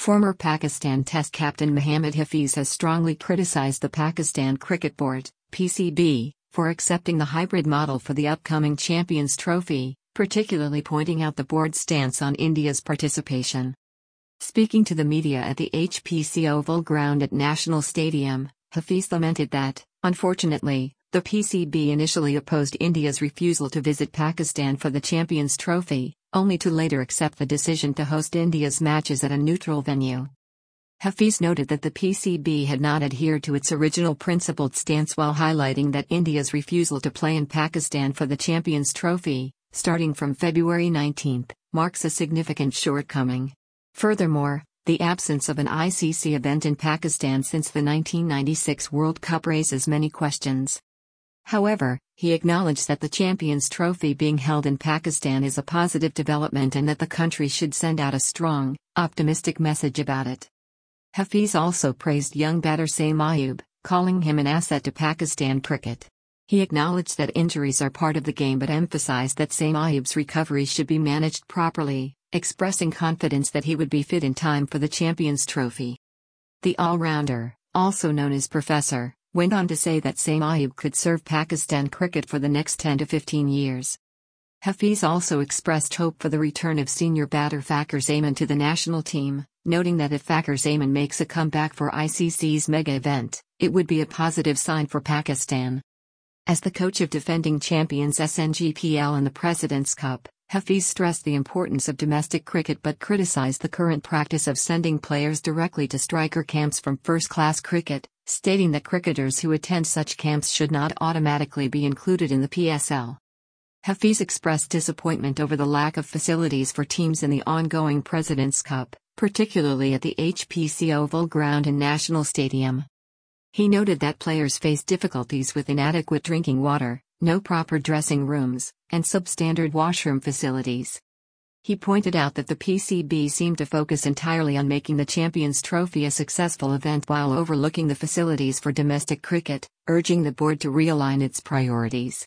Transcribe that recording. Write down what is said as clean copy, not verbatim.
Former Pakistan Test captain Mohammad Hafiz has strongly criticized the Pakistan Cricket Board, PCB, for accepting the hybrid model for the upcoming Champions Trophy, particularly pointing out the board's stance on India's participation. Speaking to the media at the HPC Oval Ground at National Stadium, Hafiz lamented that, unfortunately, the PCB initially opposed India's refusal to visit Pakistan for the Champions Trophy, only to later accept the decision to host India's matches at a neutral venue. Hafiz noted that the PCB had not adhered to its original principled stance while highlighting that India's refusal to play in Pakistan for the Champions Trophy, starting from February 19, marks a significant shortcoming. Furthermore, the absence of an ICC event in Pakistan since the 1996 World Cup raises many questions. However, he acknowledged that the Champions Trophy being held in Pakistan is a positive development and that the country should send out a strong, optimistic message about it. Hafiz also praised young batter Saim Ayub, calling him an asset to Pakistan cricket. He acknowledged that injuries are part of the game but emphasized that Saim Ayub's recovery should be managed properly, expressing confidence that he would be fit in time for the Champions Trophy. The all-rounder, also known as Professor, went on to say that Saim Ayub could serve Pakistan cricket for the next 10 to 15 years. Hafiz also expressed hope for the return of senior batter Fakhar Zaman to the national team, noting that if Fakhar Zaman makes a comeback for ICC's mega event, it would be a positive sign for Pakistan. As the coach of defending champions SNGPL and the President's Cup, Hafiz stressed the importance of domestic cricket but criticized the current practice of sending players directly to striker camps from first-class cricket, stating that cricketers who attend such camps should not automatically be included in the PSL. Hafiz expressed disappointment over the lack of facilities for teams in the ongoing President's Cup, particularly at the HPC Oval Ground and National Stadium. He noted that players face difficulties with inadequate drinking water, no proper dressing rooms, and substandard washroom facilities. He pointed out that the PCB seemed to focus entirely on making the Champions Trophy a successful event while overlooking the facilities for domestic cricket, urging the board to realign its priorities.